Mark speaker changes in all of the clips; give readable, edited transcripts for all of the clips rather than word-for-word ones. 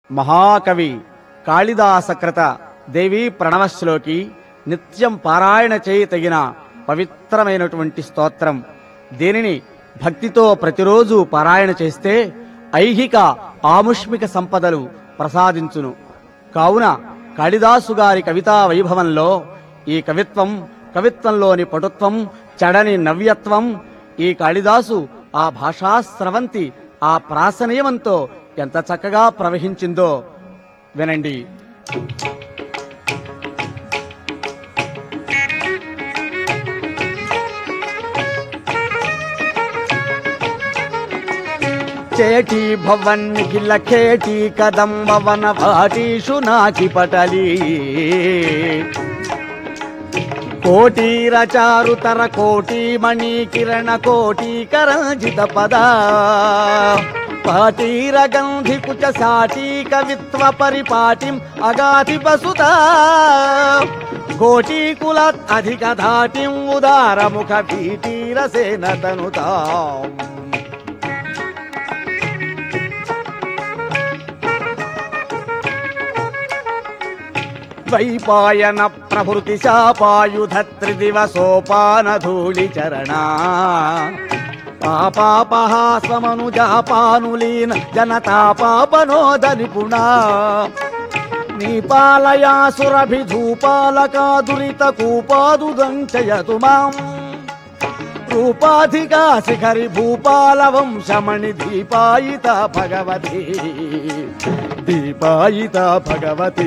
Speaker 1: మహాకవి కాళిదాసకృత దేవీ ప్రణవశ్లోకి నిత్యం పారాయణ చేయి తగిన పవిత్రమైనటువంటి స్తోత్రం. దీనిని భక్తితో ప్రతిరోజు పారాయణ చేస్తే ఐహిక ఆముష్మిక సంపదలు ప్రసాదించును. కావున కాళిదాసు గారి కవితా వైభవంలో ఈ కవిత్వంలోని పటుత్వం, చడని నవ్యత్వం, ఈ కాళిదాసు ఆ భాషాస్రవంతి ఆ ప్రాసనియమంతో ఎంత చక్కగా ప్రవహించిందో వినండి. చేటీ భవన్ నిఖిల ఖేటీ కదంబవన భాటీషు నాకి పటలీ కోటీర చారుతర కోటీ మణి కిరణ కోటీకరంజిత పదా పాటీర గంధి కుచ సాటీ కవిత్వ పరిపాటిం అగాధి వసుతా కోటీకులాత్ అధిక ధాటిం ఉదార ముఖ భీటీరసేన తనుతాం. వైపాయన ప్రభృతి శాపాయుధ త్రిదివసోపాన ధూళి చరణా పాపాపహాసమనుజాపానులీన జనతాపాపనోద నిపుణా నీపాలయాసురభిధూపాలకాదురిత కూపాదుదంచయతు మాం రూపాధికా శిఖరి భూపాల వంశమణి దీపాయిత భగవతి దీపాయిత భగవతి.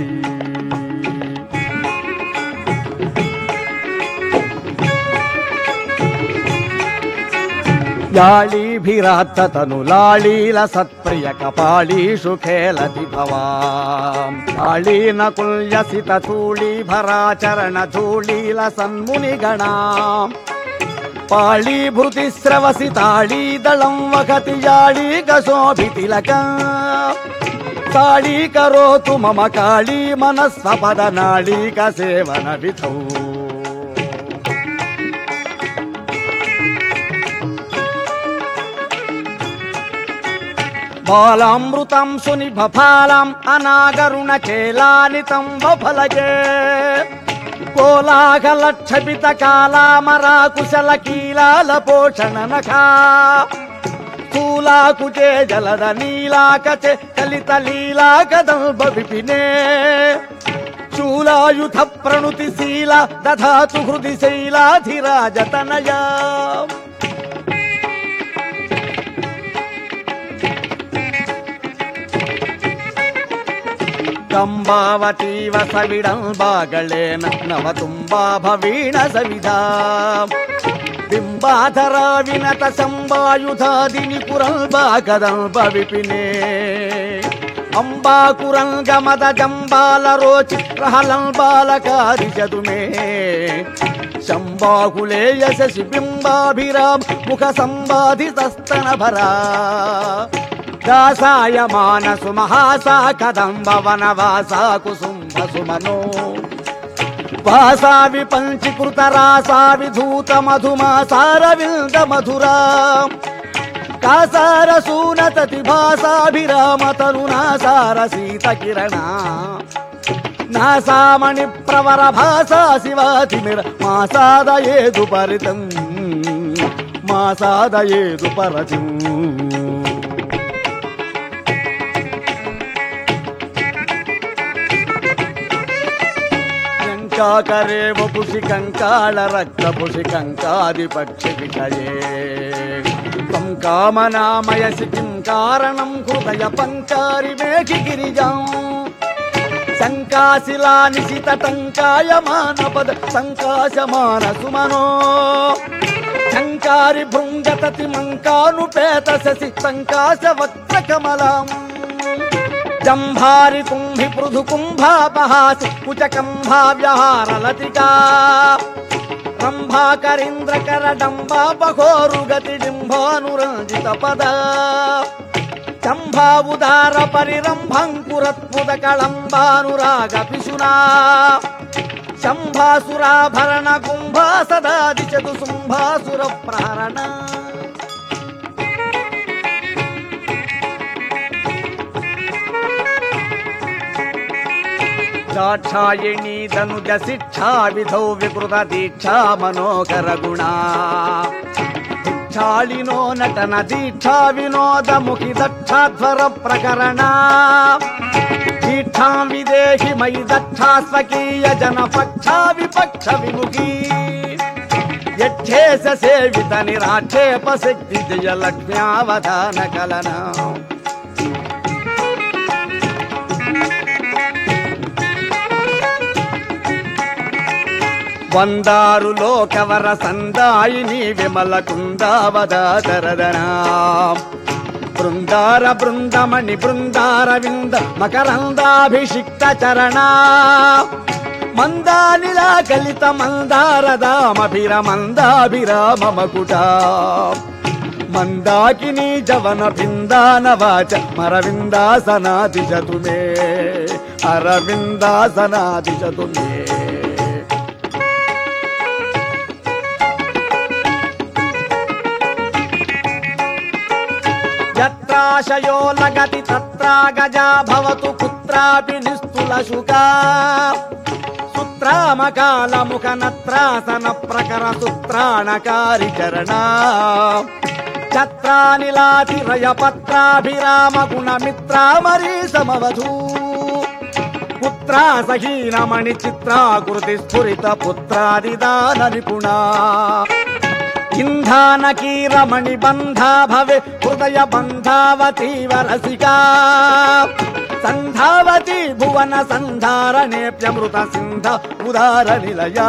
Speaker 1: యాళీభిరాత్తను లాళీల సత్ప్రియ కపాళీషు ఖేలతి భవాం కాళీన కుల్యసిత ధూళీభరాచరణ ధూళీల సన్మునిగణాం పాళీభృతి స్రవసి తాళీదళం వహతి యాళీకశోభితిలకం తాళీకరోతు మమ కాళీ మనస్వపద నాళీక సేవన విధౌ. బాలామృతం సునిభఫాలం అనాగరుణ చేలానితం వఫలగే కోలాహలక్షపిత కాలామరాకుశల కీలాల పోషణ నఖా స్థూలాకుచే జలద నీలాకచే కలిత లీలాకదంబ విపినే శూలాయుధ ప్రణుతి శీల దధాతు హృది శైలాధిరాజతనయా. కంబావతీవ సవిడంబాగళేన నవతుంబా భవీణ సవిధా బింబాధరా వినత సంబాయుధాదిని కురంబా కదంబ విపినే అంబాకురంగమద జంబాల రోచి ప్రహలంబాలకారి చదుమే శంబాకులే యశసి బింబాభిరామ్ ముఖ సంబాధితస్తన భరా దాసాయ మానసు మహాసా కదంబ వనవాసా కుసుంభ సుమనో వాసా విపంచీకృత రాసా విధూత మధుమాసారవింద మధురా కాసార సూనతతి భాసాభిరామ తరుణాసార సీత కిరణా నాసామణి ప్రవర భాసా శివాతిమిర మాసాదయేదు పరితం మాసాదయేదు పరతిం. కంకాకరే వపుషి కంకాళ రక్త పుషి కంకాది పక్షి విషయే త్వం కామనామయసి కిం కారణం హృదయ పంచారి మేఘి గిరిజాం శంకాశిలా నిశిత టంకాయమాన పద సంకాశమాన సుమనో శంకారి భృంగతతి మంకానుపేత శశి సంకాశ వక్ర కమలాం జంభారి కుంభి పృథు కుంభాపహాసి కుచకంభా వ్యహార లతికా రంభాకరీంద్రకర డంబా బహోరుగతి డింభానురంజిత పద చంభావుదార పరిరంభంకురత్పుద కళంబానురాగ పిశునా శంభాసురాభరణ కుంభా సదా దిశతు శుంభాసుర ప్రహరణ. దాక్షాయిణీ ధనుజ శిక్షా విధౌ వికృత దీక్షా మనోకర గుణా దీక్షాళినో నటన దీక్షా వినోదముఖి దక్షాధ్వర ప్రకరణ దీక్షాం విదేహి మయి దక్షా స్వకీయ జన పక్షా విపక్ష విముఖీ యక్షేష సేవిత నిరాక్షేప శక్తి జయ లక్ష్మ్యావధాన కలన వందారు లోకవర సందాయిని విమల కుందావదాదరదనా బృందార బృందమణి బృందార వింద మకరందాభిషిక్త చరణ మందానిలా కలిత మందారదామభిరమందాభిరామ మకుట మందాకిని జవన భిందాన వాచ మరవిందాసనాదిశతు మే అరవిందాసనాదిశతు మే యత్రాశయో లగతి తత్రా గజా భవతు కుత్రాపి నిస్తుల శుకా సుత్రామకాలముఖ నత్రాసన ప్రకర సుత్రాణకారి చరణ ఛత్రానిలాతిరయ పత్రాభిరామ గుణ మిత్రామరీ సమవధూ పుత్రా సహీనమణి చిత్రాకృతి స్ఫురిత పుత్రాదిదాన నిపుణా ఇంధానకీరమణి బంధా భవే హృదయ బంధావతీవ రసికా సంధావతి భువన సంధారణేప్యమృత సింధ ఉదార నిలయా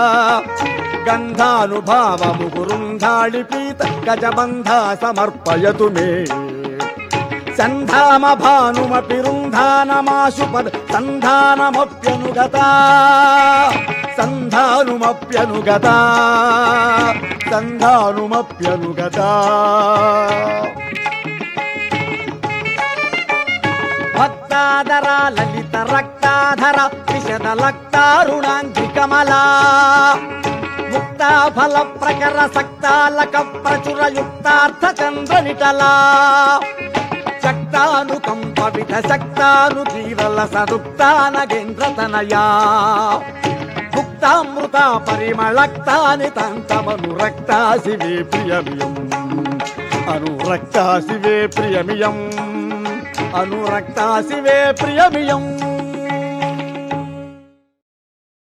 Speaker 1: గంధానుభావ ముగురుంధాళి పీత గజబంధ సమర్పయతు మే సంధామ భానుమపి రుంధానమాశుపద సంధానమప్యనుగత సంధానుమప్యనుగత సంధానుమప్యనుగత భక్తాధర లలిత రక్తాధర విశద లక్తారుణాంగి కమలా ముక్తా ఫల ప్రకర సక్తాలక ప్రచుర యుక్తార్థ చంద్ర నిటలా శక్తానుకంప విధ శక్తాను జీవల సదుక్తానగేంద్ర తనయా భుక్తామృత పరిమళక్తాని తంతమనురక్తా శివే ప్రియమియం అనురక్తా శివే ప్రియమియం అనురక్తా శివే ప్రియమియం